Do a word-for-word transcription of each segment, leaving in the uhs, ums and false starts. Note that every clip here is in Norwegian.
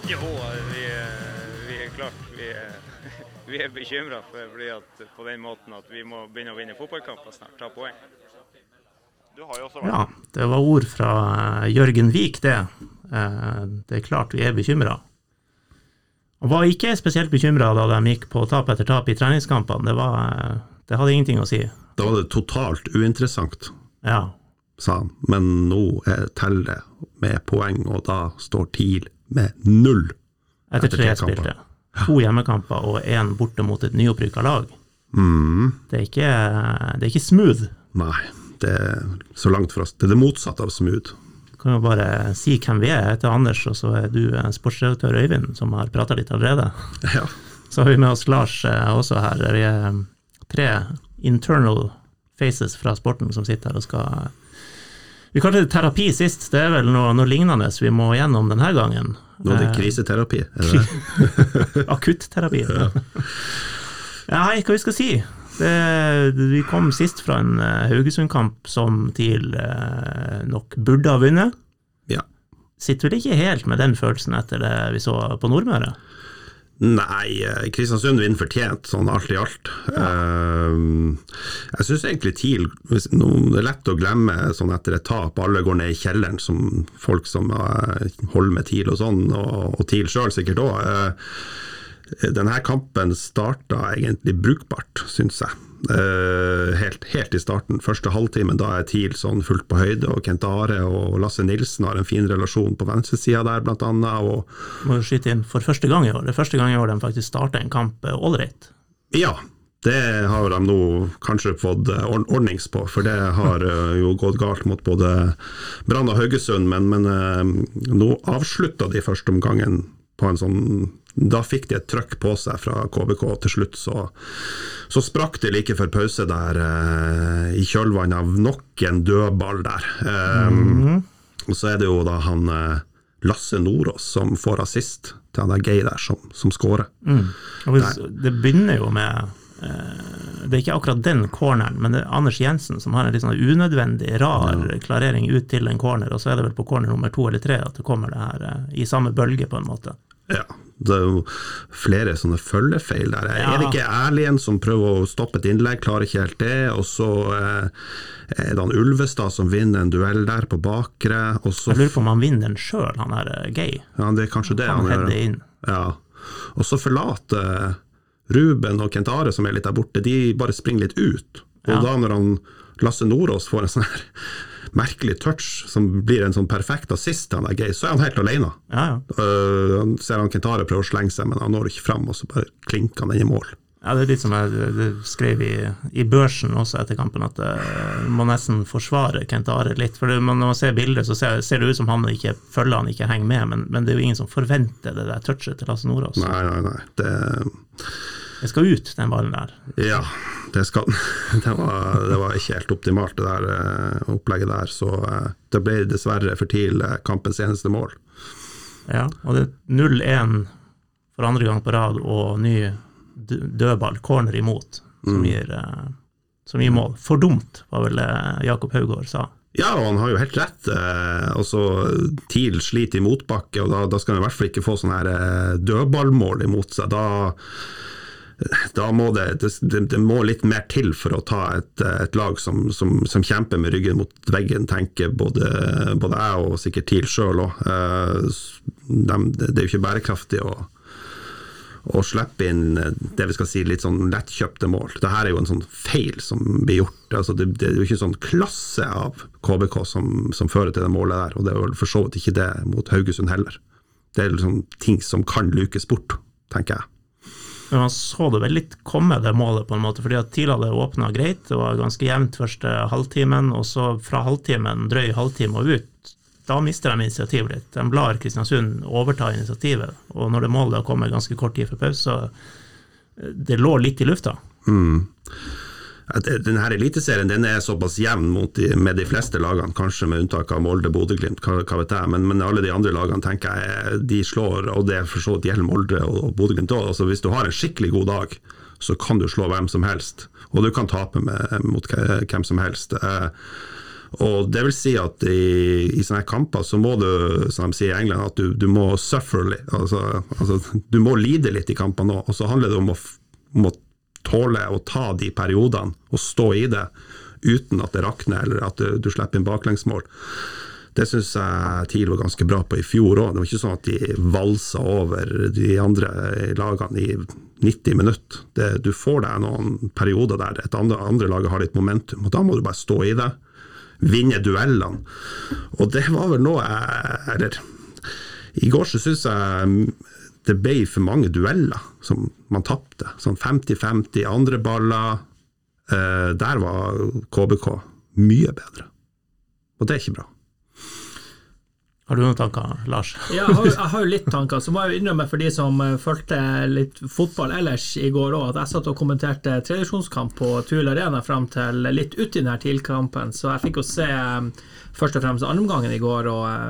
Jo, vi, vi er klart, vi er, vi er bekymret for, fordi at på den måten at vi må begynne å vinne fotballkamper snart, ta poeng. Du har jo også vært... Ja, det var ord fra Jørgen Vik det. Det er klart vi er bekymret. Han var ikke spesielt bekymret da de gikk på tap etter tap i treningskampene. Det, var, det hadde ingenting å si. Da var det totalt uinteressant, ja. Sa han. Men nå er teller med poeng, og da står TIL med null. Etter tre spilte. To hjemmekamper og en borte mot et nyopprykket lag. Mm. Det, er ikke, det er ikke smooth. Nei, det er så langt for oss. Det er det motsatte av smooth. Kan jo bare si hvem vi er. Jeg heter Anders, og så er du sportsredaktør Øyvind, som har pratet litt allerede. Ja. Så har vi med oss Lars også her. Vi er tre internal faces fra sporten som sitter her og skal... Vi kalte det terapi sist, det er vel noe, noe lignende vi må gjennom denne gangen. Nå er det kriseterapi, er det? Akutterapi. Ja. Ja, hei, hva vi skal si? Det, vi kom sist fra en Haugesund-kamp som TIL eh, nok burde ha vunnet. Ja. Sitter vel ikke helt med den følelsen etter det vi så på Nordmøre? Nei, Kristiansund vinner fortjent, sånn alt i alt. Ja. Uh, jeg synes egentlig TIL, det er lett å glemme sånn etter et tap, alle går ned i kjelleren, som folk som uh, holder med TIL og sånn, og, og TIL selv sikkert også. Uh, denne kampen startet egentlig brukbart, synes jeg. Uh, helt, helt i starten, første halvtimen, da er TIL sånn fullt på høyde, og Kent Are og Lasse Nilsen har en fin relasjon på venstresiden der, blant annet. Og må jo skyte inn for første gang i år. Det er første gang i år de faktisk starter en kamp all-right. Ja, det har de nå kanskje fått ordnings på, for det har jo gått galt mot både Brann og Haugesund, men, men uh, nå avsluttet de første omgangen på en sånn, da fikk de et trøkk på seg fra K B K til slutt, så, så sprakk det like for pause der eh, i kjølvann av nok en dødball der. Eh, mm-hmm. Og så er det jo da han eh, Lasse Nordås som får assist til han der Gay der som, som skårer. Mm. Hvis, det begynner jo med eh, det er ikke akkurat den corneren, men det er Anders Jensen som har en litt sånn unødvendig rar ja. Klarering ut til en corner, og så er det vel på corner nummer to eller tre at det kommer det her eh, i samme bølge på en måte. Ja, det er jo flere sånne følgefeil der. Ja. Er det ikke Erlien som prøver å stoppe et innlegg, klarer ikke helt det, og så eh, er det han Ulvestad som vinner en duell der på bakre, og så... Jeg lurer på om han vinner den selv, han er Gay. Ja, det er kanskje det han, han gjør. Inn. Ja, og så forlater Ruben og Kent Are som er litt der borte, de bare springer litt ut, og ja. Da når han Lasse Nordås får en sånn her merkelig touch som blir en sånn perfekt assist han er Gay, så er han helt alene. Ja, ja. Uh, han ser han Kent Are prøver å slenge seg, men han når ikke frem, og så bare klinker han inn i mål. Ja, det er litt som jeg skrev i, i børsen også etter kampen, at uh, man nesten forsvarer Kent Are litt, for det, man, når man ser bilder, så ser, ser det ut som han ikke følger, han ikke henger med, men, men det er jo ingen som forventer det der touchet til Lasse Nordås. Nei, nei, nei, det... Det skal ut, den ballen der. Ja, det skal det var, det var ikke helt optimalt det der uh, opplegget der, så uh, det ble dessverre for TIL uh, kampens eneste mål. Ja, og det er null én for andre gang på rad, og ny dødball, corner imot, som, mm. gir, uh, som gir mål. For dumt, var vel uh, Jakob Haugård sa. Ja, og han har jo helt rett. Eh, altså, TIL sliter i motbakke, og da, da skal han i hvert fall ikke få sånne her eh, dødballmål imot seg. Da, da må det, det, det må litt mer til for å ta et, et lag som, som, som kjemper med ryggen mot veggen, tenker både, både jeg og sikkert TIL selv også. Eh, de, det er jo ikke bærekraftig å og slippe inn det vi skal si litt sånn lettkjøpte mål. Dette er jo en sånn feil som blir gjort. Altså det, det er jo ikke en sånn klasse av K B K som, som fører til det målet der, og det er jo for så vidt ikke det mot Haugesund heller. Det er liksom ting som kan lukes bort, tenker jeg. Men man så det vel litt komme det målet på en måte, fordi at TIL hadde åpnet greit, det var ganske jevnt første halvtimen, og så fra halvtimen, drøy halvtime og ut, da mister de initiativet litt. De lar Kristiansund overta initiativet, og når det målet kommer ganske kort tid for pause, så det lå litt i lufta. Mm. Denne eliteserien, den er såpass jevn mot de, med de fleste lagene, kanskje med unntak av Molde, Bodø-Glimt, hva, hva vet jeg, men, men alle de andre lagene tenker jeg, de slår, og det er for så vidt gjelder Molde og Bodø-Glimt også. Altså, hvis du har en skikkelig god dag, så kan du slå hvem som helst, og du kan tape med, mot hvem som helst. Og det vil si at i, i sånne kamper så må du, som de sier i England, at du, du må suffer litt, altså, altså du må lide litt i kampen nå, og så handler det om å, om å tåle å ta de periodene og stå i det uten at det rakner eller at du, du slipper inn baklengsmål. Det synes jeg TIL var ganske bra på i fjor også. Det var ikke sånn at de valsa over de andre lagene i nitti minutter. Det, du får deg noen perioder der et andre, andre laget har litt momentum, og da må du bare stå i det, vinne duellene. Og det var vel noe jeg, eller i går så synes jeg det ble for mange dueller som man tappte. Sånn femti femti, andre baller, eh, der var K B K mye bedre. Og det er ikke bra. Har du noen tanker, Lars? Ja, jeg har, jeg har jo litt tanker, så må jeg jo innrømme for de som følte litt fotball ellers i går også, at jeg satt og kommenterte tradisjonskamp på Tuil Arena frem til litt ut i denne TIL-kampen, så jeg fikk jo se først og fremst andreomgangen i går,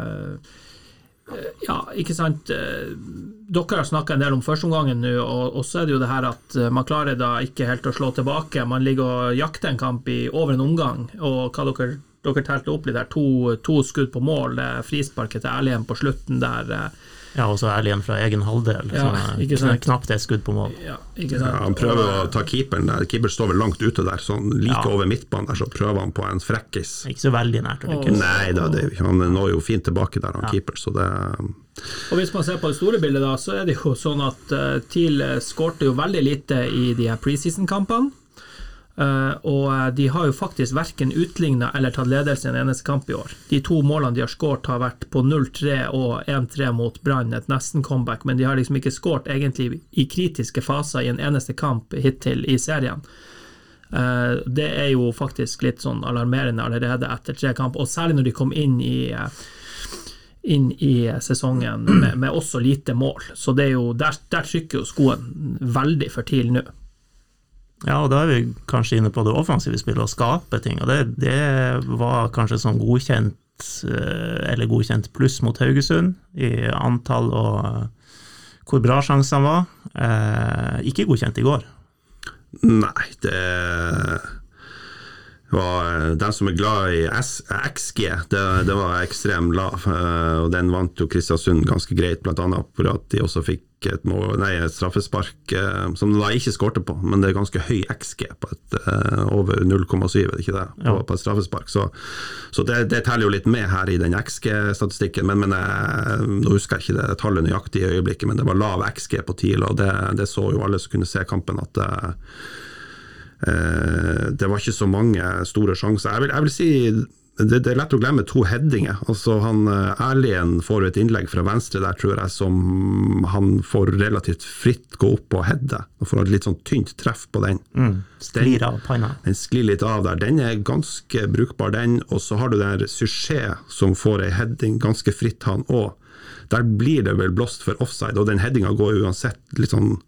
og ja, ikke sant, dere har snakket en del om førsteomgangen nå, og, og så er det jo det her at man klarer da ikke helt å slå tilbake, man ligger og jakter en kamp i over en omgang, og hva dere Dere telte opp litt der, to, to skudd på mål, det frisparket til Erlien på slutten der. Ja, og så Erlien fra egen halvdel, ja, ikke sant? Knapt et skudd på mål. Ja, ikke sant? Ja, han prøver å ta keeperen der, keeper står vel langt ute der, sånn like ja. Over midtbanen der, så prøver han på en frekkis. Ikke så veldig nært. Og, Nei, da, det, han når jo fint tilbake der, han ja. Keeper, så det... Og hvis man ser på det store bildet da, så er det jo sånn at uh, TIL skårte jo veldig lite i de her preseason-kampene. Uh, og de har jo faktisk hverken utlignet eller tatt ledelse i en eneste kamp i år. De to målene de har skårt har vært på null tre og en tre mot Brann, et nesten comeback, men de har liksom ikke skårt egentlig i kritiske faser i en eneste kamp hittil i serien. Uh, det er jo faktisk litt sånn alarmerende allerede etter tre kamp, og særlig når de kom inn i uh, inn i sesongen med, med også lite mål. Så det er jo, der, der trykker jo skoen veldig for TIL nå. Ja, og da er vi kanskje inne på det offensive spillet og skape ting, og det, det var kanskje sånn godkjent eller godkjent pluss mot Haugesund i antall og hvor bra sjansene var. Eh, ikke godkjent i går. Nei, det var den som er glad i X G, det, det var ekstremt lav, og den vant jo Kristiansund ganske greit, blant annet for at de også fikk et, mål, nei, et straffespark som de da ikke skårte på, men det er ganske høy X G på et, uh, over null komma syv, er det ikke det? På, ja. På et straffespark, så, så det, det teller jo litt med her i den X G-statistikken, men, men jeg, nå husker jeg ikke det tallet nøyaktig i øyeblikket, men det var lav X G på TIL, og det, det så jo alle som kunne se kampen at det Uh, det var ikke så mange store sjanser. Jeg vil, jeg vil si det, det er lett å glemme to headinger. Altså han Erlien får et innlegg fra venstre der, tror jeg, som han får relativt fritt gå opp og heade, og får et litt sånn tynt treff på den. Mm, sklir av panna. Den sklir litt av der. Den er ganske brukbar, den. Og så har du der Suchet som får en heading ganske fritt, han også. Der blir det vel blåst for offside, og den headinga går uansett litt sånn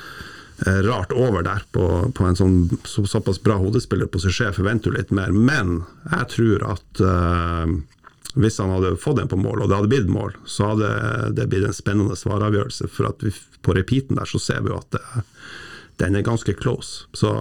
rart over der på, på en sånn så, såpass bra hodespiller på Suchet, forventer litt mer, men jeg tror at uh, hvis han hadde fått den på mål, og det hadde blitt mål, så hadde det blitt en spennende svaravgjørelse, for at vi, på repeaten der så ser vi jo at det, den er ganske close, så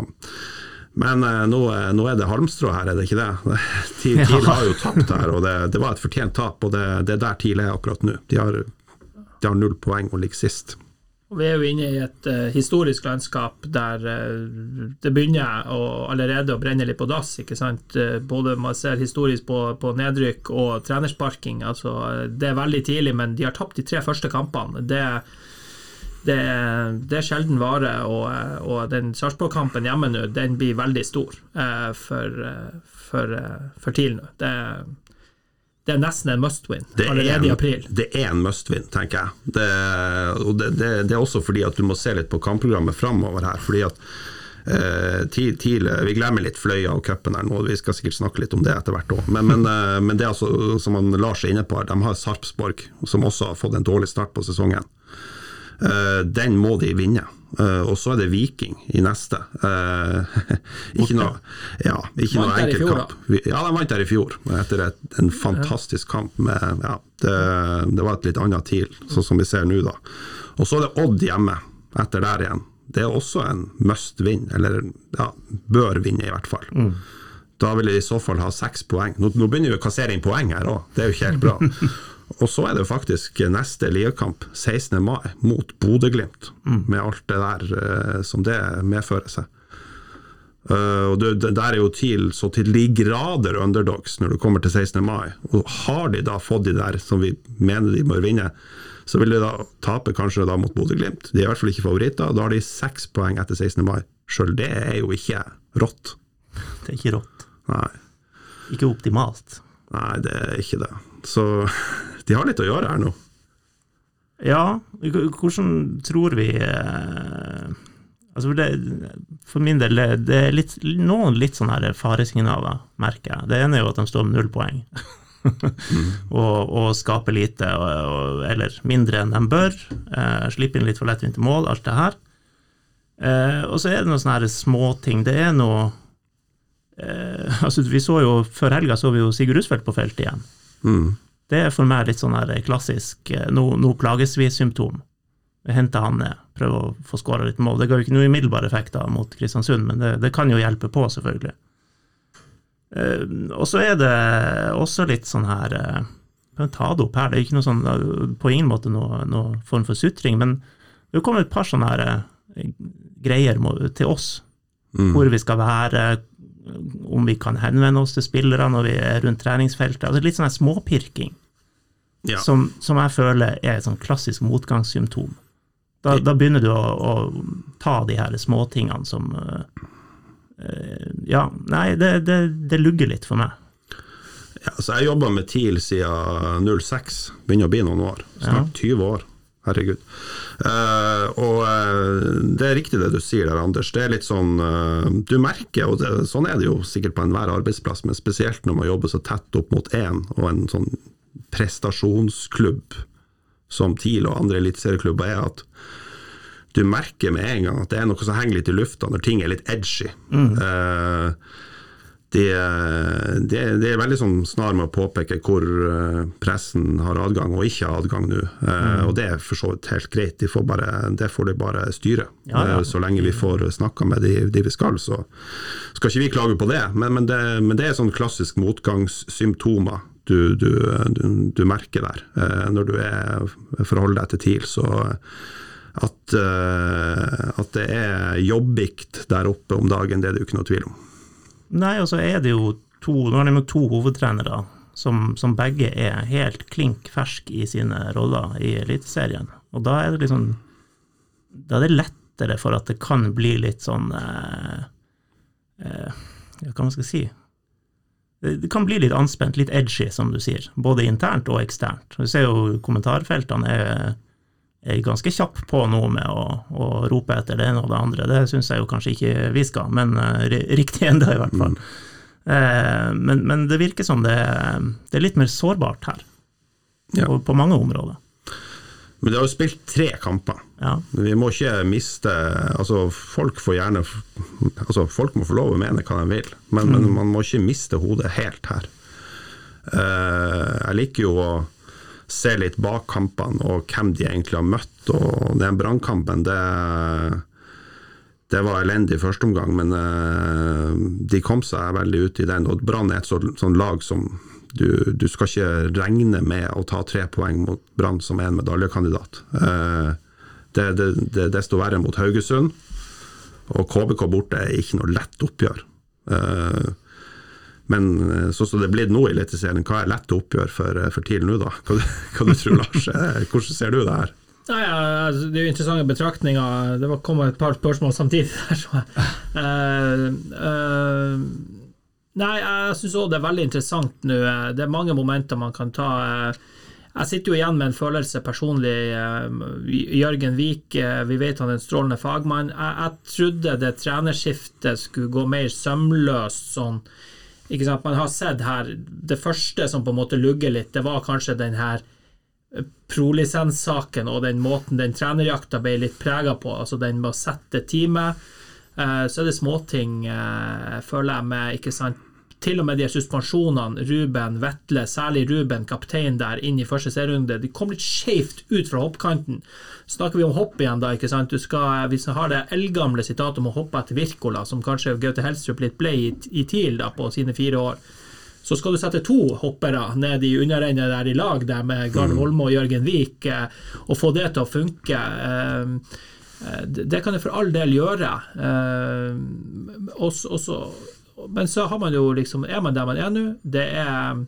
men uh, nå, nå er det halmstrå her, er det ikke det? TIL ja. Har jo tapt her, og det, det var et fortjent tap, og det, det er der TIL er akkurat nå. De har, de har null poeng og ligger sist. Og vi er jo inne i et uh, historisk landskap der uh, det begynner å, allerede å brenne litt på dass, ikke sant? Uh, både man ser historisk på, på nedrykk og trenersparking, altså uh, det er veldig tidlig, men de har tapt de tre første kampene. Det, det, det er sjelden vare, og, og den Sarpsborg-kampen hjemme nå, den blir veldig stor uh, for, uh, for, uh, for TIL nå. Det er Det er nesten en must-win allerede i april. Det er en must-win, tenker jeg. Det, og det, det, det er også fordi at du må se litt på kampprogrammet fremover her, fordi at eh, til, til, vi glemmer litt Fløya og cupen her nå, vi skal sikkert snakke litt om det etter hvert også. Men, men, eh, men det er altså, som han Lars er inne på her, de har Sarpsborg, som også har fått en dårlig start på sesongen. Eh, den må de vinne. Uh, og så er det Viking i neste uh, ikke noe ja, ikke noe enkel kamp ja, de vant der i fjor etter et, en fantastisk kamp med, ja, det, det var et litt annet TIL sånn som vi ser nå da, og så er det Odd hjemme etter der igjen, det er også en must win, eller ja, bør vinne i hvert fall. Mm. Da vil jeg i så fall ha seks poeng. Nå, nå begynner vi å kassere inn poeng her også. Det er jo ikke helt bra. Og så er det faktisk neste ligakamp, sekstende mai, mot Bodø/Glimt, mm. med alt det der uh, som det medfører seg. Uh, og det, det der er jo TIL så til de grader underdogs når du kommer til sekstende mai. Og har de da fått de der som vi mener de bør vinne, så vil de da tape kanskje da mot Bodø/Glimt. De er i hvert fall ikke favoritter, da har de seks poeng etter sekstende mai. Selv det er jo ikke rått. Det er ikke rått. Nei. Ikke optimalt. Nei, det er ikke det. Så de har litt å gjøre her nå. Ja, hvordan tror vi eh, altså det, for min del det er litt, noen litt sånne her faresignaler, merker jeg. Det ene er jo at de står med null poeng mm. og, og skaper lite og, og, eller mindre enn de bør, eh, slipper inn litt for lettvinte mål, alt det her. Eh, og så er det noen sånne her små ting. Det er noe Eh, altså vi så jo, før helga så vi jo Sigurd Rusfeldt på feltet igjen. Mm. Det er for meg litt sånn her klassisk, nå, nå plages vi symptom. Jeg henter han ned, prøver å få skåret litt mål. Det ga jo ikke noe umiddelbar effekt da mot Kristiansund, men det, det kan jo hjelpe på selvfølgelig. Eh, og så er det også litt sånn her, eh, kan ta det opp her, det er ikke noe sånn, på ingen måte noe, noe form for sutring, men det kommer et par sånne her eh, greier til oss, mm. hvor vi skal være, om vi kan henvende oss til spillere når vi er rundt treningsfeltet, altså litt sånn her småpirking, ja. som, som jeg føler er et sånn klassisk motgangssymptom. Da, da begynner du å, å ta de her småtingene som, uh, uh, ja, nei, det, det, det lugger litt for meg. Ja, så jeg jobbet med TIL siden null seks, begynner å bli noen år, snart ja. tyve år. Herregud. Uh, og uh, det er riktig det du sier der, Anders. Det er litt sånn, uh, du merker, og det, sånn er det jo sikkert på enhver arbeidsplass, men spesielt når man jobber så tett opp mot en, og en sånn prestasjonsklubb som TIL og andre eliteserieklubber er, at du merker med en gang at det er noe som henger litt i lufta når ting er litt edgy. Mm. Uh, De, de, de er veldig sånn snar med å påpeke hvor pressen har adgang og ikke har adgang nå, mm. og det er for så vidt helt greit, de får bare, det får de bare styre. Ja, ja. Så lenge vi får snakket med de, de vi skal, så skal ikke vi klage på det, men, men, det, men det er sånn klassisk motgangssymptomer du, du, du, du merker der, når du er, forholder deg til TIL, så at, at det er jobbikt der oppe om dagen, det er det jo ikke noe tvil om. Nei, og så er det jo to, nå er det jo to hovedtrenere som, som begge er helt klink fersk i sine roller i eliteserien. Og da er det liksom, da er det lettere for at det kan bli litt sånn, eh, eh, hva man skal si, det, det kan bli litt anspent, litt edgy, som du sier, både internt og eksternt. Du ser jo kommentarfeltene er, er ganske kjapp på noe med å, å rope etter det ene og det andre. Det synes jeg jo kanskje ikke vi skal, men uh, riktig enda i hvert fall. Mm. Eh, men, men det virker som det, det er litt mer sårbart her, ja. på, på mange områder. Men det har jo spilt tre kamper. Ja. Vi må ikke miste, altså folk får gjerne, altså folk må få lov å mene hva de vil, men, mm. men man må ikke miste hodet helt her. Eh, jeg liker jo å se litt bak kampene og hvem de egentlig har møtt, og den brannkampen, det, det var elendig i første omgang, men uh, de kom seg veldig ut i den, og Brann er et sånn, sånn lag som du, du skal ikke regne med å ta tre poeng mot Brann som er en medaljekandidat. Uh, det, det, det er desto verre mot Haugesund, og K B K borte er ikke noe lett oppgjør. Uh, Men så som det blir nå i Eliteserien, hva er lett å oppgjøre for, for TIL nå da? Hva, hva du tror, Lars? Hvordan ser du det her? Nei, altså, det er jo interessante betraktninger. Det var kommet et par spørsmål samtidig der. Så. Uh, uh, nei, jeg synes også det er veldig interessant nå. Det er mange momenter man kan ta. Jeg sitter jo igjen med en følelse personlig. Jørgen Vik, vi vet han er en strålende fagmann. Jeg, jeg trodde det trenerskiftet skulle gå mer sømløst sånn. Ikke sant? Man har sett her, det første som på en måte lugger litt, det var kanskje den her pro-lisenssaken og den måten den trenerjakta ble litt preget på, altså den med å sette time. Så er det småting, føler jeg med, ikke sant, til og med de suspensjonene, Ruben, Vettle, særlig Ruben, kaptein der, inn i første serierunde, de kom litt skjevt ut fra hoppkanten. Snakker vi om hopp igjen da, ikke sant? Du skal, hvis du har det eldgamle sitatet om å hoppe etter Virkola, som kanskje Gaute Helstrup litt ble i, i TIL da, på sine fire år, så skal du sette to hoppere ned i underrennet der i lag der med Gard Holme og Jørgen Vik, eh, og få det til å funke. Eh, det kan jeg for all del gjøre. Eh, også, også Men så har man jo liksom, er man der man er nå, det er,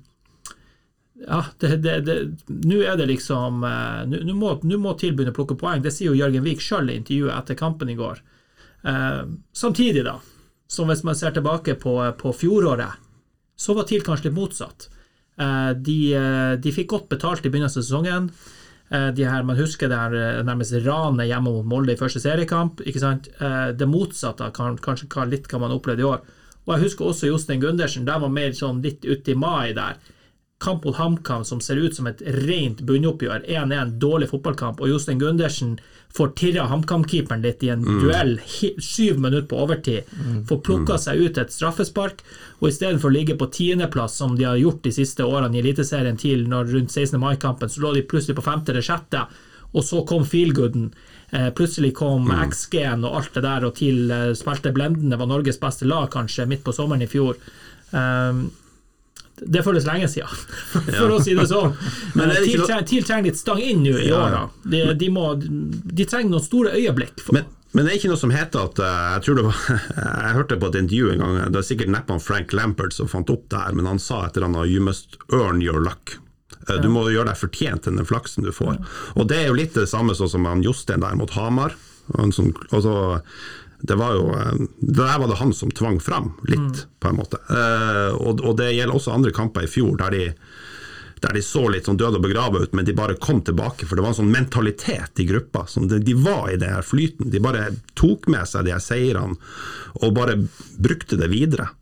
ja, det, det, det, nå er det liksom, nå, nå, må, nå må TIL begynne å plukke poeng, det sier jo Jørgen Vik selv i intervjuet etter kampen i går. Eh, samtidig da, som hvis man ser tilbake på, på fjoråret, så var TIL kanskje litt motsatt. Eh, de, de fikk godt betalt i begynnelsen av sesongen, eh, de her, man husker det her nærmest ranet hjemme mot Molde i første seriekamp, ikke sant? Eh, det motsatte kan, kanskje litt kan man oppleve i år. Og jeg husker også Jostein Gundersen, der var mer sånn litt ute i mai der. Kamp mot HamKam som ser ut som et rent bunnoppgjør, en en dårlig fotballkamp, og Jostein Gundersen får tirra HamKam-keeperen litt i en mm. duell, syv minutter på overtid, mm. får plukka seg ut et straffespark, og i stedet for å ligge på tiendeplass, som de har gjort de siste årene i Eliteserien til, når rundt sekstende mai-kampen, så lå de plutselig på femte eller sjette, og så kom feelgooden. Eh, plutselig kom mm. X G-en og alt det der, og til eh, spilte blendende, var Norges beste lag kanskje, midt på sommeren i fjor. Um, det føles lenge siden, for ja. å si det sånn. Men uh, TIL trenger, TIL trenger litt stang inn nå i ja, år. De, de, må, de trenger noen store øyeblikk. For. Men, men det er ikke noe som heter at, uh, jeg tror det var, jeg hørte på et intervju en gang, det er sikkert neppe Frank Lampard som fant opp det her, men han sa etter han, you must earn your luck. Du må gjøre deg fortjent til den flaksen du får. Og det er jo litt det samme sånn som han Jostein der mot Hamar. Som, altså, det var jo det der var det han som tvang fram litt, på en måte. Og, og det gjelder også andre kamper i fjor, der de, der de så litt sånn død og begravet ut, men de bare kom tilbake, for det var en sånn mentalitet i gruppa. Som de, de var i det her flyten. De bare tok med seg de her seirene, og bare brukte det videre.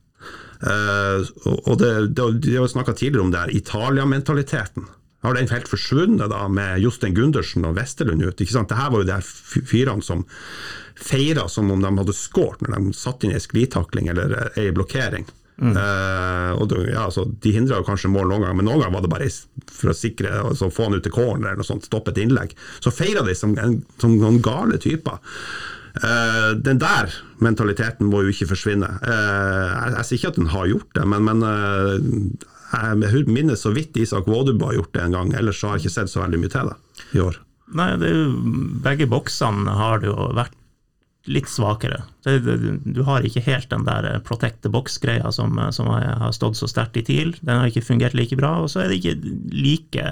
Uh, og det, det, de har snakket tidligere om det her Italia-mentaliteten. Har den helt forsvunnet da med Jostein Gundersen og Vesterlund ut, ikke sant? Det her var jo de her fyrene som feiret som om de hadde skårt når de satt inn i en sklitakling eller en blokkering. Mm. Uh, og det, ja, altså, de hindret jo kanskje mål noen gang, men noen gang var det bare for å sikre, altså, få han ut til corner eller noe sånt, stoppe et innlegg. Så feiret de som, en, som noen gale typer. Uh, den der mentaliteten må jo ikke forsvinne. Uh, jeg, jeg sier ikke at den har gjort det, men, men uh, jeg minnes så vidt Isak Våduba har gjort det en gang, ellers har jeg ikke sett så veldig mye til det i år. Nei, det er jo, begge boksene har det jo vært litt svakere. Det, det, du har ikke helt den der protect the box-greia som, som har stått så sterkt i TIL. Den har ikke fungert like bra, og så er det ikke like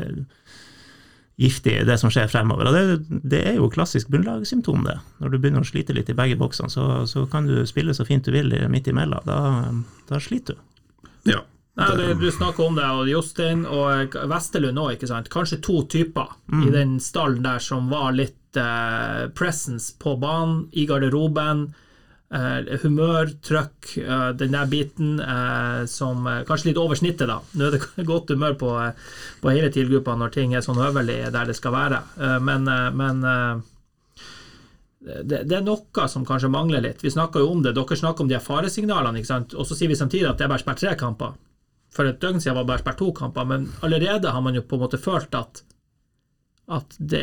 giftig det som skjer fremover. Og det, det er jo klassisk bunnlagssymptom det. Når du begynner å slite litt i begge boksene, så, så kan du spille så fint du vil midt imellom. Da, da sliter du. Ja. Nei, det, du snakker om det, og Jostein og Vesterlund også, ikke sant? Kanskje to typer mm. i den stallen der som var litt eh, presence på banen, i garderoben, eh, humør, trøkk, eh, den der biten eh, som eh, kanskje litt over snittet da. Nå er det godt humør på, på hele TIL-gruppa når ting er sånn øverlig der det skal være. Eh, men eh, men eh, det, det er noe som kanskje mangler litt. Vi snakker jo om det, dere snakker om de faresignalene, ikke sant? Og så sier vi samtidig at det er bare spilt tre kamper. For et døgn siden var det bare spilt to kamper, men allerede har man jo på en måte følt at at det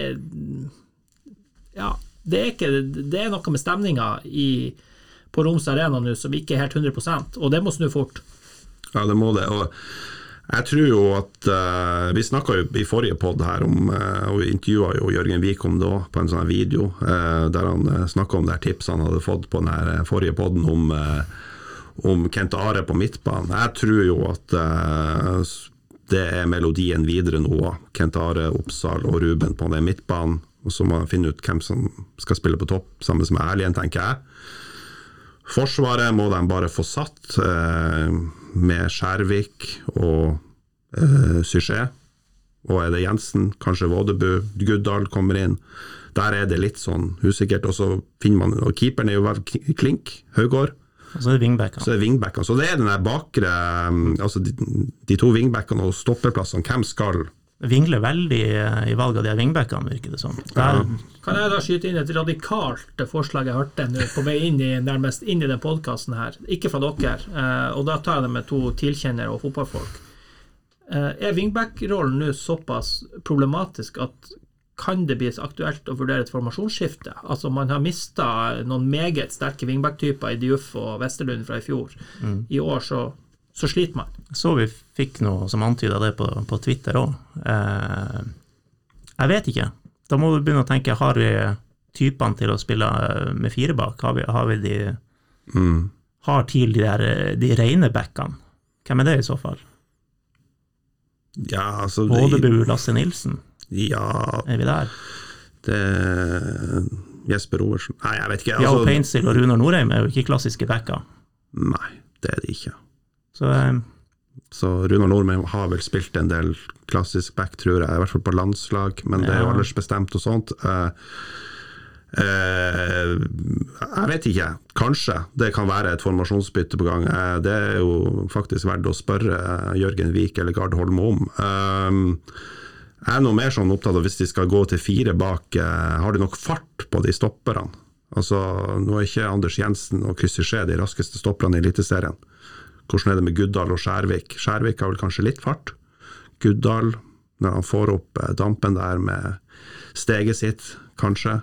ja, det er ikke det er noe med stemningen i, på Roms Arena nå som ikke er helt hundre prosent, og det må snu fort. Ja, det må det, og jeg tror jo at uh, vi snakket jo i forrige podd her om, uh, og vi intervjuet jo Jørgen Vik om det på en sånn video, uh, der han uh, snakket om det her tipset han hadde fått på den her forrige podden om uh, om Kent Are på midtbanen. Jeg tror jo at uh, det er melodien videre nå. Kent Are, Oppsal og Ruben på den midtbanen, og så må man finne ut hvem som skal spille på topp, sammen med Erlien, tenker jeg. Forsvaret må de bare få satt uh, med Skjærvik og uh, Suchet, og er det Jensen, kanskje Vådebu, Guddal kommer inn. Der er det litt sånn usikkert, og så finner man, og keeperen er jo vel Klink, Høygård, og så er det wingbackene. Så er det wingbackene. Så det er den der bakre, altså de, de to wingbackene og stopperplassene, hvem skal vingler veldig i valg av de vingbekkene, virker det som. Der, Kan jeg da skyte inn et radikalt forslag jeg hørte nå, på vei inn i, nærmest inn i den podcasten her, ikke fra dere, eh, og da tar jeg det med to tilkjennere og fotballfolk. Eh, er wingback-rollen nå såpass problematisk at kan det bli aktuelt å vurdere et formasjonsskifte? Altså man har mistet noen meget sterke wingback-typer i Diouf og Vesterlund fra i fjor. Mm. I år så så sliter man. Så vi fikk noe som antydet det på, på Twitter også. Eh, jeg vet ikke. Da må du begynne å tenke, har vi typene til å spille med fire bak? Har vi, har vi de mm. har til de, der, de rene backene? Hvem er det i så fall? Ja, altså Bådebu, Lasse Nilsen? Ja. Er vi der? Det Jesper Oversen. Nei, jeg vet ikke. Altså, ja, og Peinsil og Runar Norheim er jo ikke klassiske backer. Nei, det er det ikke. Så, um, så Runar Norheim har vel spilt en del klassisk back, tror jeg, i hvert fall på landslag, men ja. Det er jo aldersbestemt og sånt. Uh, uh, jeg vet ikke, kanskje det kan være et formasjonsbytte på gang. Uh, det er jo faktisk verdt å spørre Jørgen Vik eller Gard Holm om. Uh, jeg er noe mer sånn opptatt av hvis de skal gå til fire bak, uh, har de nok fart på de stopperne? Altså, nå er ikke Anders Jensen og Christer Skje de raskeste stopperne i Eliteserien. Hvordan er det med Guddal og Skjærvik? Skjærvik har vel kanskje litt fart. Guddal, når han får opp dampen der med steget sitt, kanskje.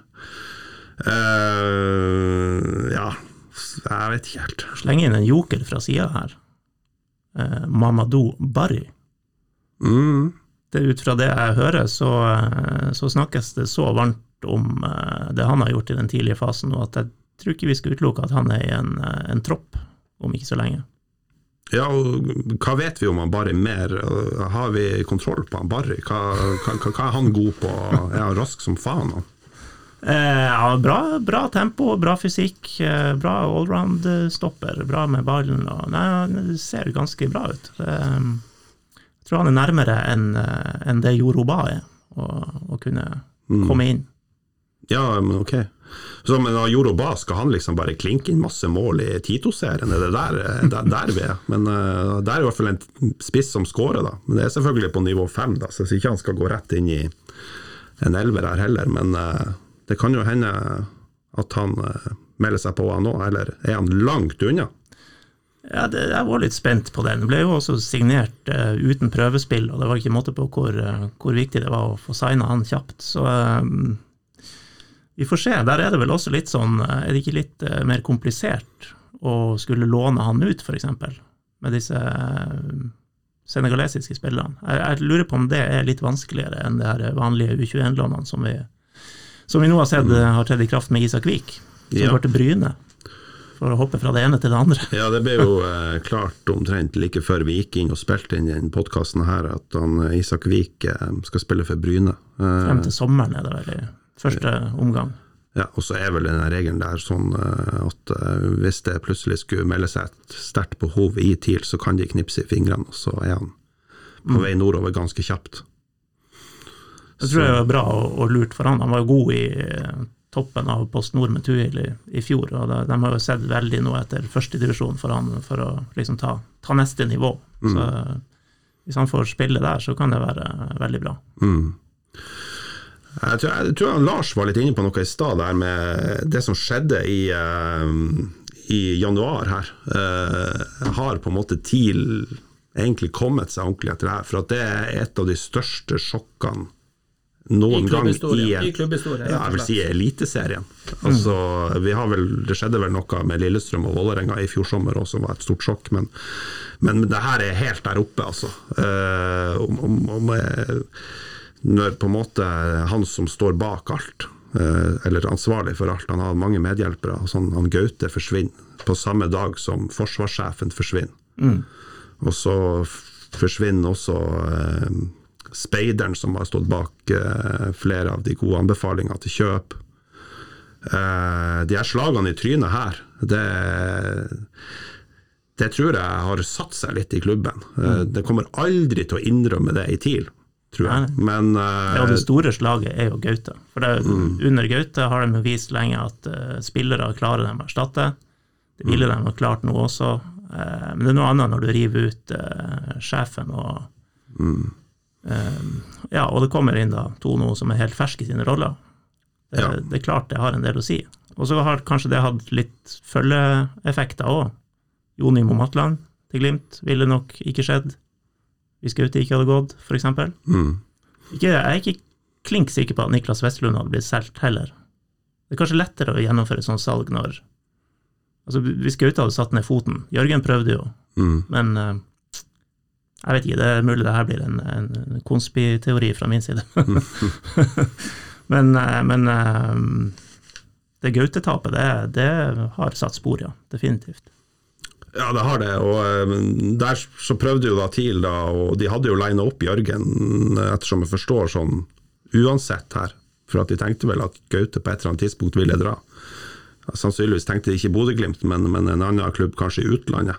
Uh, ja, jeg vet ikke helt. Sleng inn en joker fra siden her. Uh, Mamadou Barry. Mm. Det, ut fra det jeg hører, så, så snakkes det så varmt om uh, det han har gjort i den tidlige fasen, og at jeg tror ikke vi skal utelukke at han er i en, en tropp om ikke så lenge. Ja, og hva vet vi om han Barry mer? Har vi kontroll på han Barry? Hva, hva, hva er han god på? Er han rask som faen? Han? Eh, ja, bra, bra tempo, bra fysikk, bra allround-stopper, bra med ballen. Og, nei, det ser ganske bra ut. Det, jeg tror han er nærmere enn, enn det Yoruba er, å, å kunne mm. komme inn. Ja, men ok. Så, men Yoruba, skal han liksom bare klinke inn masse mål i Tito-serien? Er det der, der, der vi er? Men uh, det er i hvert fall en spiss som scorer da. Men det er selvfølgelig på nivå fem da, så ikke han skal gå rett inn i en elver her heller. Men uh, det kan jo hende at han uh, melder seg på han nå, eller er han langt unna? Ja, det, jeg var litt spent på den. Det ble jo også signert uh, uten prøvespill, og det var ikke måte på hvor, uh, hvor viktig det var å få signet han kjapt. Så um, vi får se. Der er det vel også litt sånn, er det ikke litt uh, mer komplisert å skulle låne han ut, for eksempel, med disse uh, senegalesiske spillerne. Jeg, jeg lurer på om det er litt vanskeligere enn det her vanlige U tjueen-lånene som vi, som vi nå har sett mm. har trådt i kraft med Isak Vik, som ja. Går til Bryne, for å hoppe fra det ene til det andre. Ja, det ble jo eh, klart omtrent like før vi gikk inn og spilte inn i den podcasten her, at han, Isak Vik eh, skal spille for Bryne. Eh, Frem til sommeren er det vel i første omgang. Ja, og så er vel denne regelen der sånn at hvis det plutselig skulle melde seg et sterkt behov i TIL, så kan de knipse i fingrene, og så er han på mm. vei nordover ganske kjapt. Det tror jeg var bra og, og lurt for han. Han var god i toppen av Post Nord med Tuil i, i fjor, og de, de har jo sett veldig noe etter første divisjon for han, for å liksom ta, ta neste nivå. Mm. Så hvis han får spille der, så kan det være veldig bra. Mm. Jeg tror, jeg tror Lars var litt inne på noe i stad der med det som skjedde i, uh, i januar her. Uh, har på en måte TIL egentlig kommet seg ordentlig etter det her, for at det er et av de største sjokkene noen gang i, I klubbhistorien. Ja, jeg vil si Eliteserien. Altså, vi har vel, det skjedde vel noe med Lillestrøm og Vålerenga i fjor sommer også, var et stort sjokk, men, men det her er helt der oppe, altså. Uh, om, om, om når på en måte han som står bak alt, eller ansvarlig for alt, han har mange medhjelpere, sånn, han Gaute forsvinner på samme dag som forsvarssjefen forsvinner. Mm. Og så forsvinner også eh, speideren som har stått bak eh, flere av de gode anbefalingene til kjøp. Eh, de her slagene i trynet her, det, det tror jeg har satt seg litt i klubben. Mm. Det kommer aldri til å innrømme det i TIL, tror jeg. Men, uh, ja, det store slaget er jo Gaute. For det, mm. under Gaute har de vist lenge at uh, spillere klarer dem å erstatte. Det ville mm. de ha klart nå også. Uh, men det er noe annet når du river ut uh, sjefen og, mm. Ja, og det kommer inn da to nå som er helt ferske i sine roller. Det, Ja. det er klart det har en del å si. Og så har kanskje det hatt litt følgeeffekter også. Joni Momatland til Glimt ville nok ikke skjedd hvis Gaute ikke hadde gått, for eksempel. Mm. Ikke, jeg er ikke klink sikker på at Niklas Vestlund hadde blitt solgt heller. Det er kanskje lettere å gjennomføre sånn salg når altså hvis Gaute hadde satt ned foten. Jørgen prøvde jo, Mm. men uh, jeg vet ikke, det er mulig det her blir en, en konspiteori fra min side. men uh, men uh, det Gaute-tapet, det, det har satt spor, ja, definitivt. Ja, det har det, og der så prøvde jo da TIL da, og de hadde jo linet opp Jørgen, ettersom jeg forstår sånn, uansett her, for at de tenkte vel at Gaute på et eller annet tidspunkt ville dra. Sannsynligvis tenkte de ikke Bodø-Glimt, men, men en annen klubb kanskje i utlandet.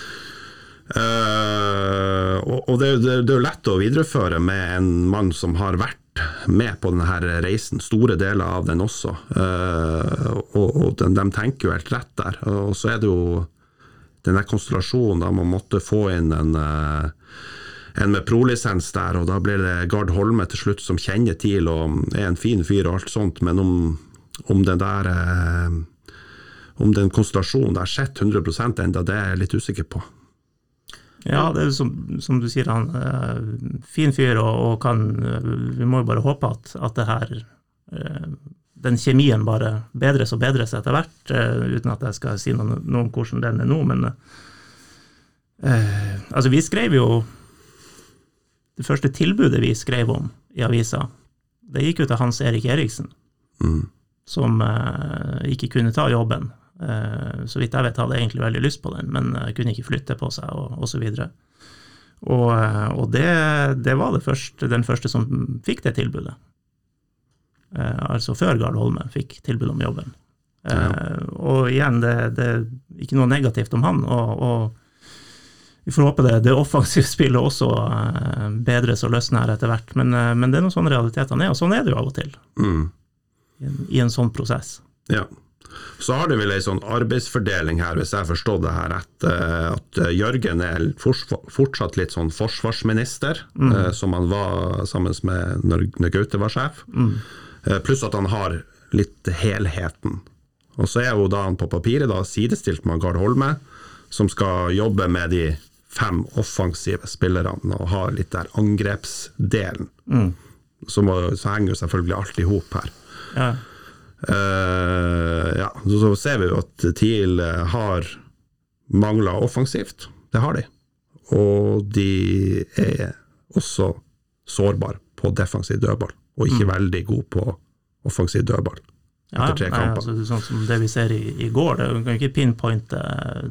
Uh, og, og det, det, det er jo lett å videreføre med en mann som har vært med på denne her reisen, store deler av den også, uh, og, og de, de tenker jo helt rett der, og så er det jo denne konstellasjonen da man måtte få inn en, en med pro-lisens der, og da blir det Gard Holme til slutt som kjenner til og er en fin fyr og alt sånt, men om, om den der om den konstellasjonen der sett hundre prosent enda, det er jeg litt usikker på. Ja, det er som, som du sier, han uh, fin fyr, og, og kan, uh, vi må jo bare håpe at, at det her uh, den kjemien bare bedres og bedres etter hvert, uh, uten at jeg skal si noe, noe om hvordan den er nå, men uh, altså vi skrev jo det første tilbudet vi skrev om i avisa, det gikk jo til Hans Erik Eriksen, Mm. som uh, ikke kunne ta jobben. Uh, så vidt jeg vet hadde jeg egentlig veldig lyst på den, men uh, kunne ikke flytte på seg og, og så videre. Og, uh, og det, det var det første, den første som fikk det tilbudet. Uh, altså før Gard Holme fikk tilbud om jobben. Uh, Ja. Og igjen, det, det er ikke noe negativt om han, og, og vi får håpe det, det offensive spillet også uh, bedres og løsner her etter hvert, men, uh, men det er noen sånne realiteter er, og sånn er det jo av og til, Mm. i en, i en sånn prosess. Ja. Så har det vel en sånn arbeidsfordeling her, hvis jeg forstår det her rett, at Jørgen er fortsatt litt sånn forsvarsminister, mm. som han var sammen med når Gaute var sjef, mm. pluss at han har litt helheten. Og så er jo da han på papiret da sidestilt med Gard Holme, som skal jobbe med de fem offensive spillerne og ha litt der angrepsdelen. Mm. Så, må, så henger jo selvfølgelig alt i hop her. Ja. Uh, ja, så ser vi jo at TIL har manglet offensivt, det har de, og de er også sårbar på defensiv dødball, og ikke mm. veldig god på offensiv dødball etter tre ja, nei, kamper. altså, sånn som det vi ser i, i går, det kan ikke pinpointe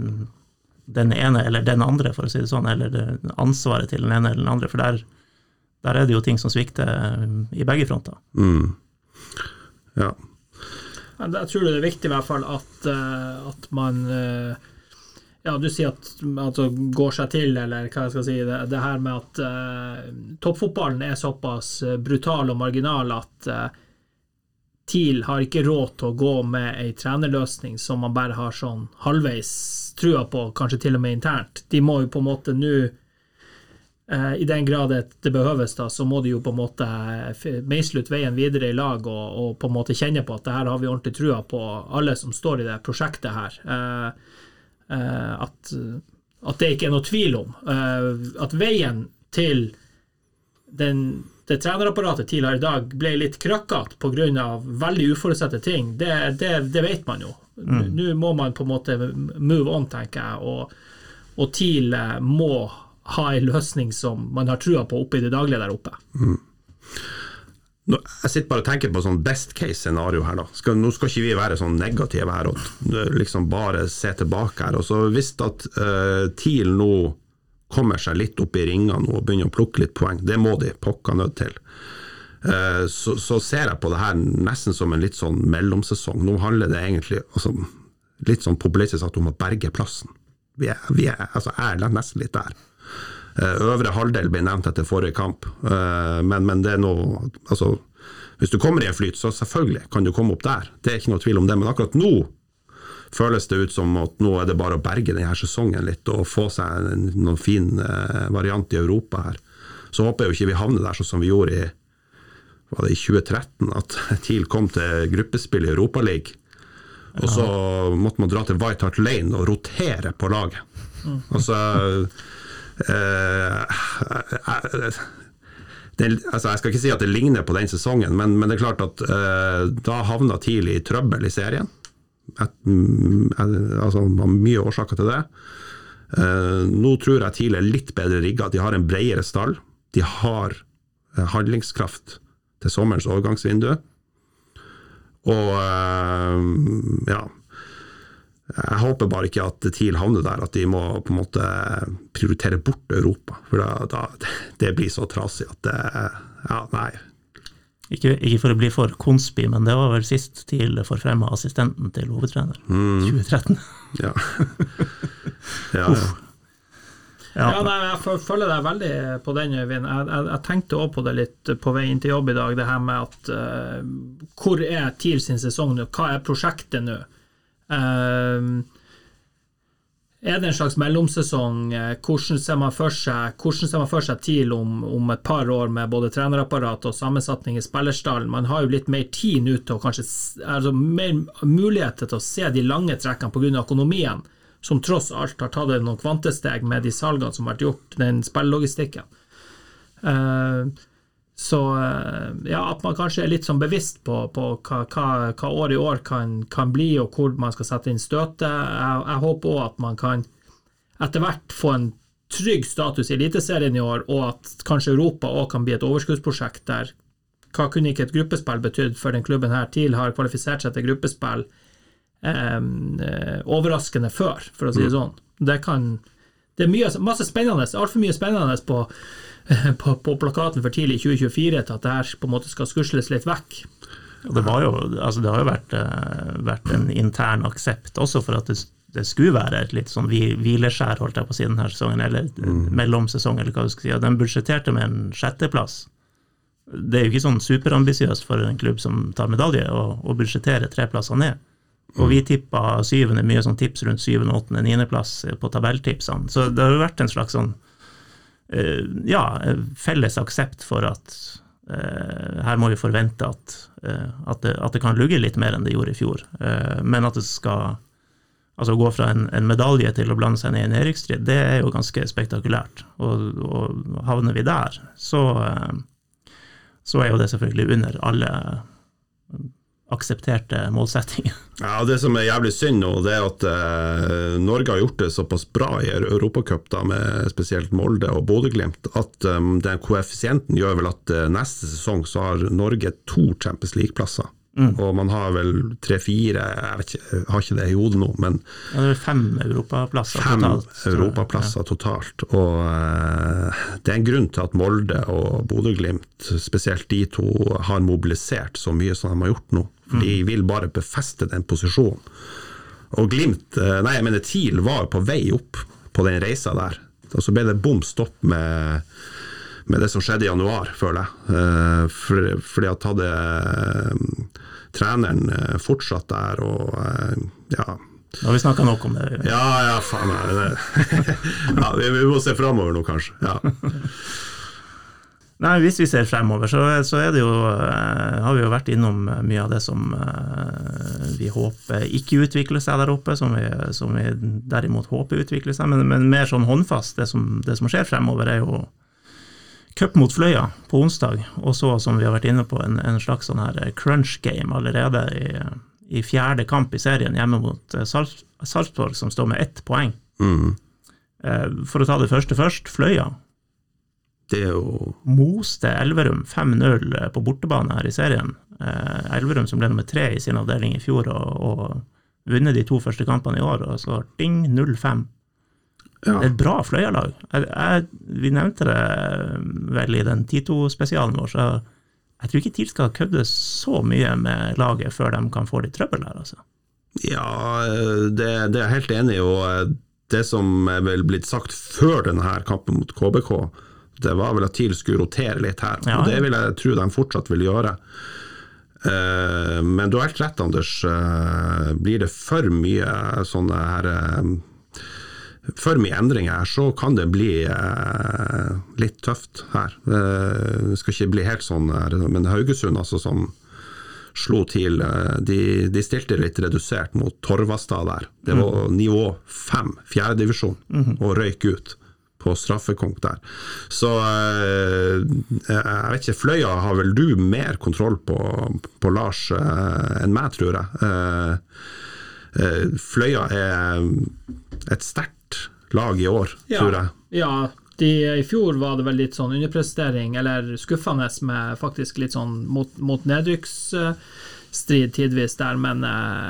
den ene eller den andre, for å si det sånn, eller det ansvaret til den ene eller den andre, for der, der er det jo ting som svikter i begge fronter. Mm. Ja. Jeg tror det er viktig i hvert fall at, uh, at man uh, ja, du sier at altså, går seg til, eller hva jeg skal si, det, det her med at uh, toppfotballen er såpass brutal og marginal at uh, TIL har ikke råd til å gå med en trenerløsning som man bare har sånn halvveis trua på, kanskje til og med internt. De må jo på en måte nå i den grad det behøves da, så må de jo på en måte meisle ut veien videre i lag og, og på en måte kjenne på at det her har vi ordentlig trua på, alle som står i det prosjektet her. Eh, eh, at, at det ikke er noe tvil om. Eh, at veien til den, det trenerapparatet TIL har i dag ble litt krøkket på grunn av veldig uforutsette ting, det, det, det vet man jo. Mm. Nå må man på en måte move on, tenker jeg, og, og TIL må ha en løsning som man har trua på oppe i det daglige der oppe. Mm. Nå, jeg sitter bare og tenker på sånn best case scenario her da. Skal, nå skal ikke vi være sånn negative her og liksom bare se tilbake her. Og så hvis at uh, TIL nå kommer seg litt opp i ringene og begynner å plukke litt poeng, det må de pokka nødt til. Uh, så, så ser jeg på det her nesten som en litt sånn mellomsesong. Nå handler det egentlig altså, litt sånn populistisk sagt om å berge plassen. Vi er, vi er, altså, er nesten litt der. Øvre halvdel ble nevnt etter forrige kamp, men, men det er noe, altså, hvis du kommer i en flyt, så selvfølgelig kan du komme opp der, det er ikke noe tvil om det, men akkurat nå føles det ut som at nå er det bare å berge denne sesongen litt, og få seg en, noen fin variant i Europa her, så håper jeg jo ikke vi havner der sånn som vi gjorde i, var det i tjue tretten, at TIL kom til gruppespill i Europa League, og så måtte man dra til White Hart Lane og rotere på laget. Mm. Altså, eh, det, altså, jeg skal ikke si at det ligner på den sesongen, men, men det er klart at eh, da havna TIL i trøbbel i serien. Et, altså, det var mye årsaker til det. Eh, nå tror jeg TIL er litt bedre rigget. De har en bredere stall. De har eh, handlingskraft til sommerens overgangsvindu. Og øh, ja, jeg håper bare ikke at TIL havner der, at de må på en måte prioritere bort Europa, for da, da, det blir så trasig at det, ja, nei. Ikke, ikke for å bli for konspi, men det var vel sist TIL forfremmet assistenten til hovedtrener, mm. tjue tretten. Ja. Ja, ja. Ja, nei, jeg følger deg veldig på den, Øyvind. Jeg, jeg, jeg tenkte også på det litt på vei inn til jobb i dag, det her med at uh, hvor er TIL sin sesong nå? Hva er prosjektet nå? Uh, er det en slags mellomsesong? Hvordan ser man for seg, hvordan ser man for seg TIL om, om et par år med både trenerapparat og sammensetning i spillerstallen? Man har jo litt mer tid nå til å kanskje, altså mer muligheter til å se de lange trekkene på grunn av økonomien, som tross alt har tatt noen kvantesteg med de salgene som har vært gjort, den spilllogistikken. Uh, så uh, ja, at man kanskje er litt sånn bevisst på, på hva, hva, hva år i år kan, kan bli, og hvor man skal sette inn støte. Jeg, jeg håper også at man kan etter hvert få en trygg status i eliteserien i år, og at kanskje Europa også kan bli et overskuddsprosjekt der. Hva kunne ikke et gruppespill betydd for den klubben her? TIL har kvalifisert seg til gruppespill Um, uh, overraskende før, for å si det sånn. Det kan det er mye, masse spennende, alt for mye spennende på, uh, på, på plakaten for TIL i tjue tjuefire til at det her på en måte skal skusles litt vekk. Det, var jo, altså det har jo vært, uh, vært en intern aksept også for at det, det skulle være et litt sånn hvileskjær, holdt jeg på å si, denne sesongen, eller mm. mellomsesong, eller hva du skal si. Den budsjetterte med en sjetteplass. Det er jo ikke sånn superambisiøst for en klubb som tar medalje å, å budsjettere tre plasser ned. Og vi tippet syvende, mye sånn tips rundt syvende, åttende, niende plass på tabelltipsene. Så det har jo vært en slags sånn, ja, felles aksept for at uh, her må vi forvente at, uh, at, det, at det kan lugge litt mer enn det gjorde i fjor. Uh, men at det skal altså gå fra en, en medalje til å blande seg ned i en nedrykksstrid, det er jo ganske spektakulært. Og, og havner vi der, så, uh, så er jo det selvfølgelig under alle aksepterte målsettinger. Ja, det som er jævlig synd nå, det er at eh, Norge har gjort det såpass bra i Europacup da, med spesielt Molde og Bodø/Glimt, at um, den koeffisienten gjør vel at uh, neste sesong så har Norge to Champions League-plasser. Mm. Og man har vel tre-fire, jeg vet ikke, jeg har ikke det i hodet nå, men ja, det er fem europaplasser fem totalt. Fem europaplasser ja. totalt, og uh, det er en grunn til at Molde og Bodø/Glimt, spesielt de to, har mobilisert så mye som de har gjort nå. For de vil bare befeste den posisjonen. Og Glimt, uh, nei, jeg mener TIL var på vei opp på den reisa der, og så ble det bom stopp med med det som skjedde i januar, føler jeg. Uh, for, fordi at hadde uh, treneren uh, fortsatt der, og uh, ja. Da har vi snakket nok om det. Ja, ja, faen er det. Ja, vi, vi må se fremover nå, kanskje. Ja. Nei, hvis vi ser fremover, så, så er det jo, uh, har vi jo vært innom mye av det som uh, vi håper ikke utvikler seg der oppe, som vi, som vi derimot håper utvikler seg, men, men mer sånn håndfast, det som, det som skjer fremover er jo cup mot Fløya på onsdag, og så som vi har vært inne på en, en slags sånn her crunch game allerede i, i fjerde kamp i serien hjemme mot Sarpsborg, som står med ett poeng. Mm. For å ta det første først, Fløya. Det er jo moste Elverum fem null på bortebane her i serien. Elverum som ble nummer tre i sin avdeling i fjor, og, og vunnet de to første kampene i år, og så ding null fem. Ja. Det er et bra Fløya-lag. Jeg, jeg, vi nevnte det vel i den ti to-spesialen vår, så jeg tror ikke TIL skal kødde så mye med laget før de kan få litt trøbbel der, altså. Ja, det, det er jeg helt enig i, og det som er vel blitt sagt før denne kampen mot K B K, det var vel at TIL skulle rotere litt her, ja, og det vil jeg tro de fortsatt vil gjøre. Men du har helt rett, Anders. Blir det for mye sånne her for mye endringer her, så kan det bli eh, litt tøft her. Eh, det skal ikke bli helt sånn her, men Haugesund altså som slo til, de, de stilte litt redusert mot Torvastad der. Det var mm. nivå fem, fjerde divisjon, mm-hmm. og røyk ut på straffekonk der. Så eh, jeg vet ikke, Fløya har vel du mer kontroll på, på Lars eh, enn meg, tror jeg. Eh, eh, Fløya er et sterkt lag i år, ja, tror jeg. Ja, de, i fjor var det vel litt sånn underprestering, eller skuffende med faktisk litt sånn mot, mot nedrykksstrid tidvis der, men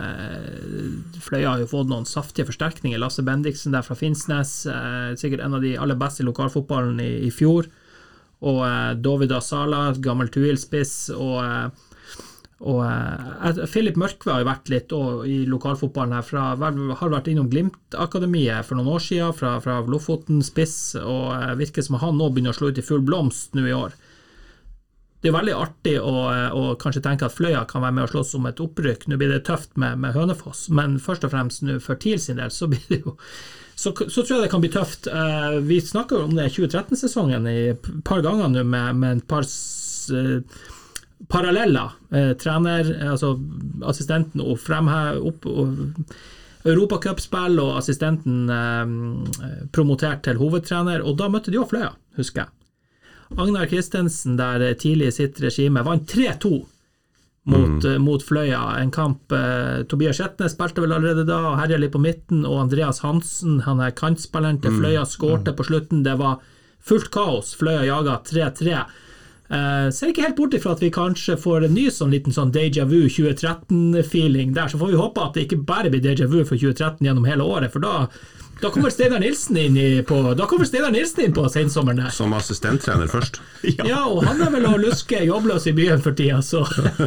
eh, Fløya har jo fått noen saftige forsterkninger. Lasse Bendiksen der fra Finnsnes, eh, sikkert en av de aller beste i lokalfotballen i, i fjor, og eh, David Asala, gammel Tuil-spiss, og eh, Og uh, Philip Mørkve har jo vært litt og, i lokalfotballen her, fra, har vært innom Glimt-akademiet for noen år siden, fra, fra Lofoten spiss, og uh, virker som han nå begynner å slå ut i full blomst nå i år. Det er veldig artig å, å kanskje tenke at Fløya kan være med å slåss om et opprykk. Nå blir det tøft med, med Hønefoss, men først og fremst nå for TIL sin del, så blir det jo så, så tror jeg det kan bli tøft. Uh, vi snakker om det tjue tretten-sesongen i et par ganger nå med, med en par uh, paralleller, eh, trener, altså assistenten og fremhe opp og Europacupspill og assistenten eh, promotert til hovedtrener, og da møtte de også Fløya, husker jeg. Agnar Kristensen der tidlig i sitt regime vant tre to mot, mm. eh, mot Fløya, en kamp eh, Tobias Skjetnes spilte vel allerede da og herja litt på midten, og Andreas Hansen, han er kantspilleren til Fløya, skårte på slutten. Det var fullt kaos, Fløya jaget tre tre. Uh, ser ikke helt bort ifra at vi kanskje får en ny sånn liten sånn déjà vu tjue tretten-feeling der, så får vi håpe at det ikke bare blir déjà vu for tjue tretten gjennom hele året, for da, da kommer Steinar Nilsen inn i, på, da kommer Steinar Nilsen inn på sensommeren der. Som assistenttrener først. ja. ja, og han er vel å luske jobbløs i byen for tida, så.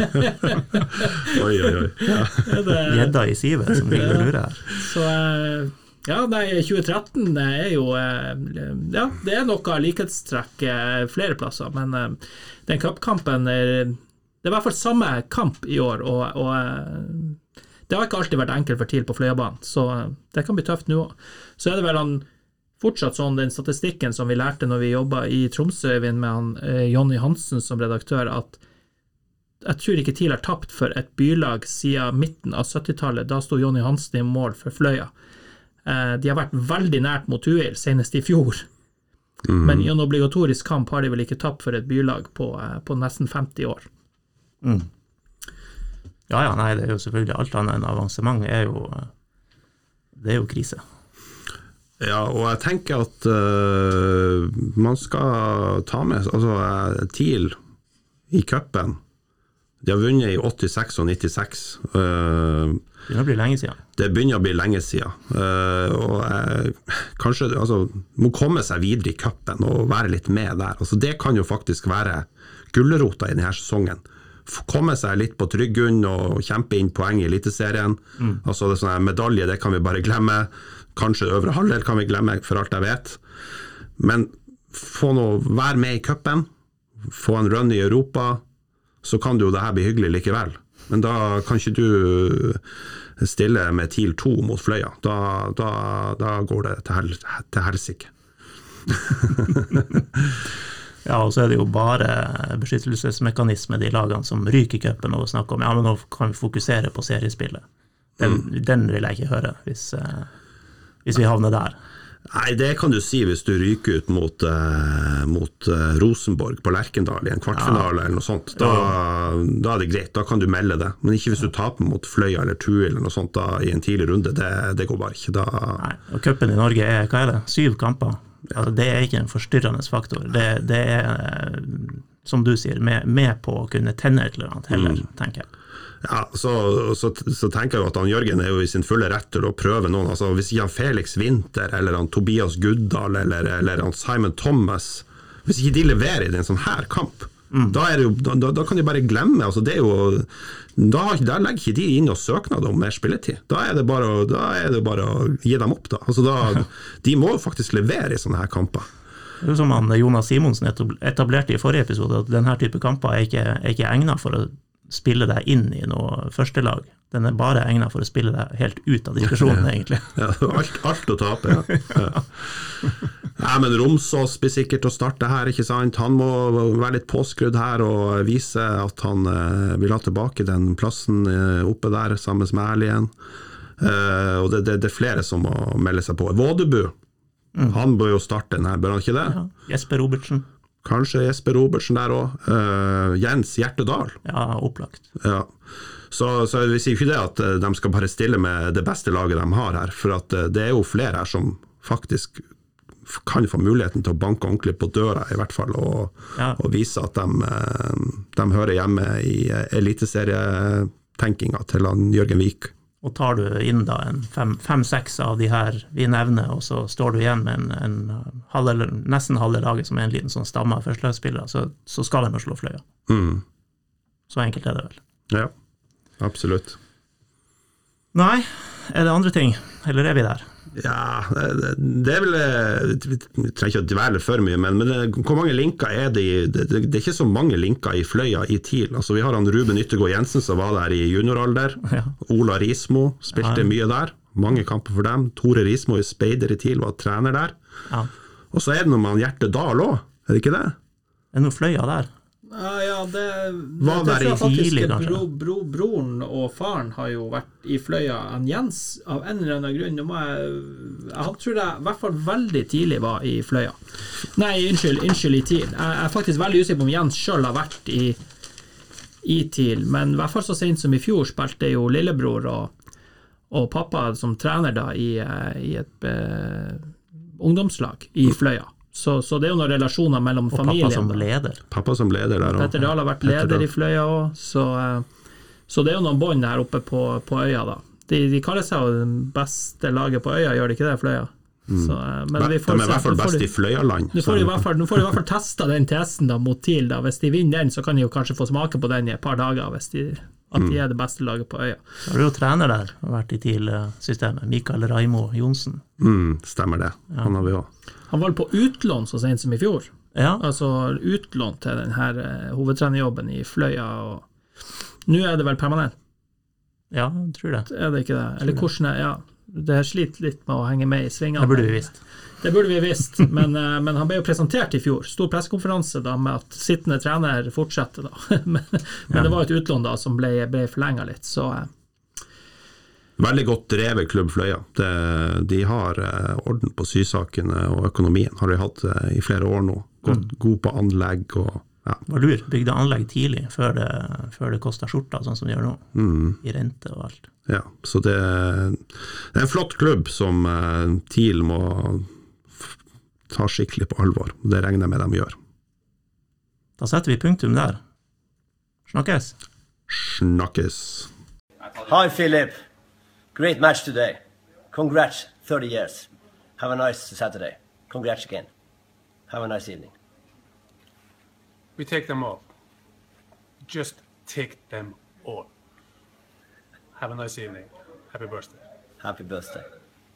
oi, oi, oi. Ja. Gjedda i sivet som ligger og lurer her. Så uh, ja, nei, tjue tretten er jo ja, det er noe likhetstrekk flere plasser, men den cupkampen er, det er i hvert fall samme kamp i år, og, og det har ikke alltid vært enkelt for TIL på Fløyabanen, så det kan bli tøft nå. Så er det vel han, fortsatt sånn den statistikken som vi lærte når vi jobbet i Tromsø med han, Jonny Hansen som redaktør, at jeg tror ikke TIL har tapt for et bylag siden midten av syttitallet. Da stod Jonny Hansen i mål for Fløya. De har vært veldig nært mot Tuil, senest i fjor. Mm. Men i en obligatorisk kamp har de vel ikke tapt for et bylag på, på nesten femti år. Mm. Ja, ja, nei, det er jo selvfølgelig alt annet enn avansement er jo, det er jo krise. Ja, og jeg tenker at uh, man skal ta med, altså TIL i cupen, de har vunnet i åttiseks og nittiseks. Uh, det begynner å bli lenge siden. Det begynner å bli lenge siden. Uh, og uh, kanskje altså, må komme seg videre i cupen og være litt med der. Altså, det kan jo faktisk være gullerota i denne sesongen. Komme seg litt på trygg grunn og kjempe inn poeng i eliteserien. Mm. Altså, det er sånne medalje, det kan vi bare glemme. Kanskje øvre halvdel kan vi glemme, for alt jeg vet. Men få noe, være med i cupen, få en run i Europa, så kan det jo det her bli hyggelig likevel. Men da kan ikke du stille med TIL to mot Fløya. Da, da, da går det til, hel, til helsike. Ja, og så er det jo bare beskyttelsesmekanisme de lagene som ryker i cupen og snakker om, ja, men nå kan vi fokusere på seriespillet. Den, mm. den vil jeg ikke høre hvis, hvis vi havner der. Nei, det kan du si hvis du ryker ut mot, uh, mot uh, Rosenborg på Lerkendal i en kvartfinale ja. Eller noe sånt. Da, da er det greit, da kan du melde det. Men ikke hvis du taper mot Fløya eller Tuil eller noe sånt da, i en tidlig runde, det, det går bare ikke. Da... Nei, og cupen i Norge er, hva er det? Syv kamper. Ja. Altså, det er ikke en forstyrrende faktor. Det, det er, som du sier, med, med på å kunne tenne et eller annet heller, mm. tenker jeg. Ja, så, så, så tenker jeg at han Jørgen er jo i sin fulle rett til å prøve noen, altså hvis ikke han Felix Winther, eller han Tobias Guddal, eller, eller han Simon Thomas, hvis ikke de leverer i en sånn her kamp, mm. da, er det jo, da, da kan de bare glemme, altså det er jo, da, da legger ikke de inn og søknad om mer spilletid, da er det bare, da er det bare å gi dem opp da, altså da, de må faktisk levere i sånne her kamper. Det er som han Jonas Simonsen etablerte i forrige episode, at denne type kamper er ikke, er ikke egnet for å spille deg inn i noe førstelag. Den er bare egnet for å spille deg helt ut av diskusjonen, egentlig. Ja, alt, alt å tape, ja. ja. Ja, men Romsås blir sikkert å starte her, ikke sant? Han må være litt påskrudd her og vise at han eh, vil ha tilbake den plassen eh, oppe der, sammen med Erlien. Eh, og det, det, det er flere som må melde seg på. Vådebu, mm. han bør jo starte den her, bør han ikke det? Ja, Jesper Robertsen. Kanskje Jesper Robertsen der også. Eh, Jens Hjertedal. Ja, opplagt. Ja. Så, så vi sier ikke det at de skal bare stille med det beste laget de har her, for at det er jo flere her som faktisk kan få muligheten til å banke ordentlig på døra i hvert fall, og, ja. og vise at de, de hører hjemme i eliteserietenkinga til han Jørgen Vik. Og tar du inn da en fem, fem seks av de her vi nevner, og så står du igjen med en, en halve, nesten halve laget som er en liten sånn stamme av førstelagsspillere, så, så skal de slå fløya. Mm. Så enkelt er det vel. Ja. Absolutt. Nei, er det andre ting, eller er vi der? Ja, det, det er vel, vi trenger ikke å dvele for mye, men, men det, hvor mange linker er det i, det, det, det er ikke så mange linker i fløya i TIL, altså vi har han Ruben Yttergård Jensen som var der i junioralder, ja. Ola Rismo spilte ja. mye der, mange kamper for dem, Tore Rismo i Speider i TIL var trener der, ja. og så er det noe med han Hjerte Dahl også, er det ikke det? Er det noe fløya der? Ja, ja, det, Hva det, det tror jeg faktisk tidlig, bro, bro, broren og faren har jo vært i fløya. En Jens, av en eller annen grunn, må jeg, jeg tror jeg i hvert fall veldig tidlig var i fløya. Nei, unnskyld, unnskyld i TIL. Jeg er faktisk veldig usikker på om Jens selv har vært i, i TIL, men i hvert fall så sent som i fjor spilte jo lillebror og, og pappa som trener da i, i et eh, ungdomslag i fløya. Så, så det er jo noen relasjoner mellom og familien. Og pappa som leder. Pappa som leder der også. Petter Dahl har vært leder i fløya også, så, så det er jo noen bånd her oppe på, på øya da. De, de kaller seg jo det beste laget på øya, gjør de ikke det, fløya? Mm. Så, men vi får de er i hvert fall best i fløyaland. Nå får de i hvert fall, nå får de i hvert fall testa den testen da, mot TIL. Da. Hvis de vinner den, så kan de jo kanskje få smake på den i et par dager, hvis de, at de er det beste laget på øya. Så har du jo trener der, har vært i TIL-systemet, Mikael Raimo Jonsen. Mm, stemmer det, ja. Han har vi også. Han var på utlån så sent som i fjor. Ja. Altså utlån til den her uh, hovedtrenerjobben i fløya, og nå er det vel permanent? Ja, jeg tror det. Er det ikke det? Eller hvordan er, ja, det har slitt litt med å henge med i svingene. Det burde vi visst. Det burde vi visst, men, uh, men han ble jo presentert i fjor. Stor pressekonferanse da med at sittende trener fortsetter da. men men ja. Det var et utlån da som ble, ble forlenget litt, så... Uh, Veldig godt drevet klubb Fløya. Det, de har eh, orden på sysakene og økonomien, har de hatt eh, i flere år nå. Gått mm. god på anlegg og ja. Var lur, bygde anlegg tidlig, før det, før det kostet skjorta, sånn som de gjør nå. Mm. I rente og alt. Ja, så det, det er en flott klubb som eh, TIL må f- ta skikkelig på alvor. Det regner jeg med dem gjør. Da setter vi punktum der. Snakkes. Snakkes. Hi, Philip. Great match today. Congrats, thirty years. Have a nice Saturday. Congrats again. Have a nice evening. We take them all. Just take them all. Have a nice evening. Happy birthday. Happy birthday.